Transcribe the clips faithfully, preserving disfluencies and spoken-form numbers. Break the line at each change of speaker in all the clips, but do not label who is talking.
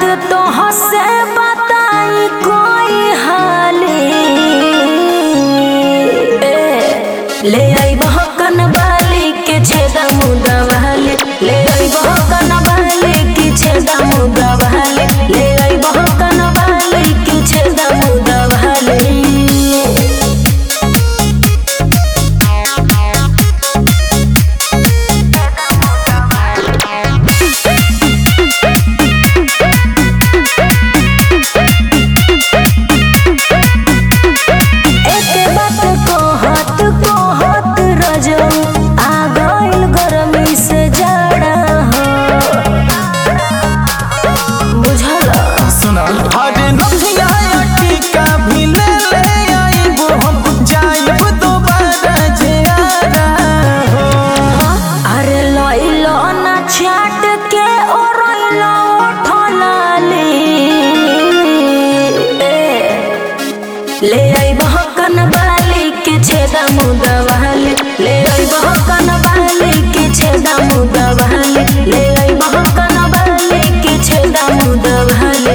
तो हसे बताई कोई हाली ले आई बहकन बाली के छेदा मुदा वाली ले आई बहकन बाली के छेदा मुदा वाली ले आई बहकन बाली के छेदा मुदा वाली। ले आई बहकन बाली के छेदा मुदा वाली ले आई बहकन बाली के छेदा मुदा वाली ले आई बहकन बाली के छेदा मुदा वाली।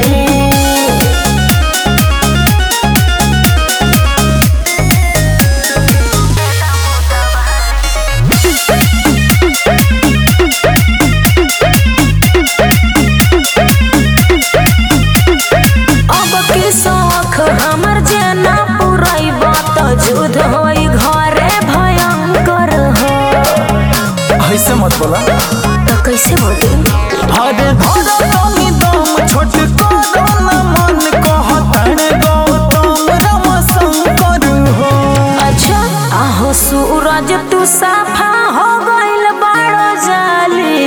हमर जेना पुरई बात जुद होई घरे भयंकर हो।
ऐसे मत बोला
तो कैसे बोले
अरे धरा कमी दम छोट करो न मन कहतन गौतम राम शंकर हो।
अच्छा आहो सूरज तू साफा हो गइल बड़ो जाली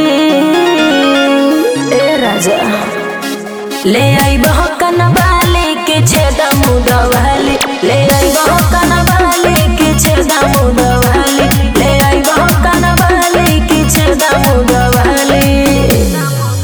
ए राजा ले आई बहकन बाली के छेदा मुदा वाली ले आई बहकन बाली के छेदा मुदा वाली ले आई बहकन बाली के छेदा मुदा वाली।